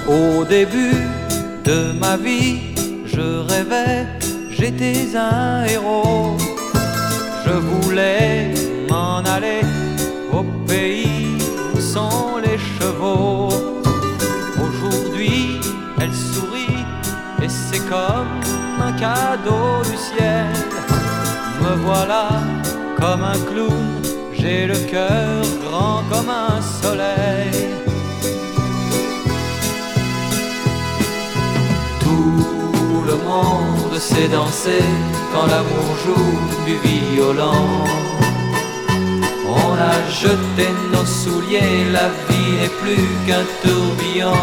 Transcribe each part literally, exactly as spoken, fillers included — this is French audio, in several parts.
Au début de ma vie, je rêvais, j'étais un héros. Je voulais m'en aller au pays où sont les chevaux. Aujourd'hui, elle sourit et c'est comme un cadeau du ciel. Me voilà comme un clown, j'ai le cœur grand comme un soleil. Tout le monde sait danser quand l'amour joue du violon. On a jeté nos souliers, la vie n'est plus qu'un tourbillon.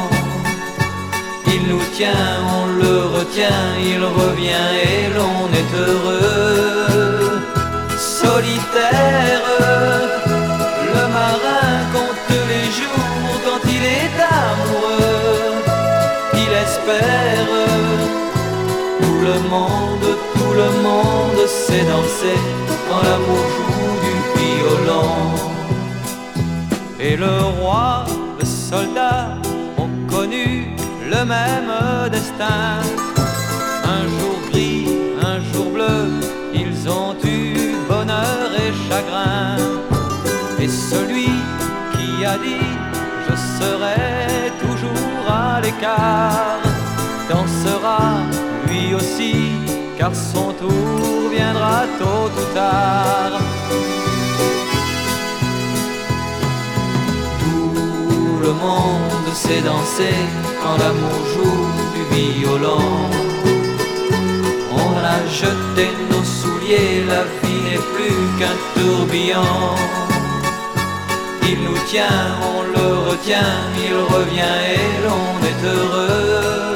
Il nous tient, on le retient, il revient et l'on est heureux. Solitaire, le marin compte les jours quand il est amoureux. Il espère, tout le monde, tout le monde sait danser quand l'amour joue du violon. Et le roi, le soldat ont connu le même destin. Un jour gris, un jour bleu, ils ont eu bonheur et chagrin. Et celui qui a dit je serai toujours à l'écart dansera lui aussi, car son tour viendra tôt ou tard. Tout le monde sait danser quand l'amour joue du violon. On a jeté nos souliers, la vie n'est plus qu'un tourbillon. Il nous tient, on le retient, il revient et l'on est heureux.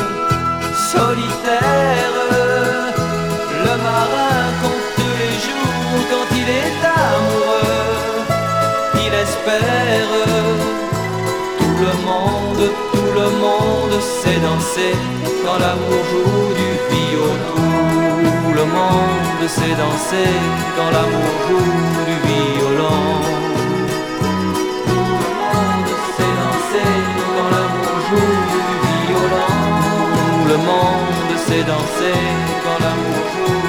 Solitaire, le marin compte les jours quand il est amoureux. Il espère, tout le monde, tout le monde sait danser quand l'amour joue du violon. Tout le monde sait danser quand l'amour joue du violon. Tout le monde sait danser quand l'amour joue du violon. Tout le monde sait danser quand l'amour joue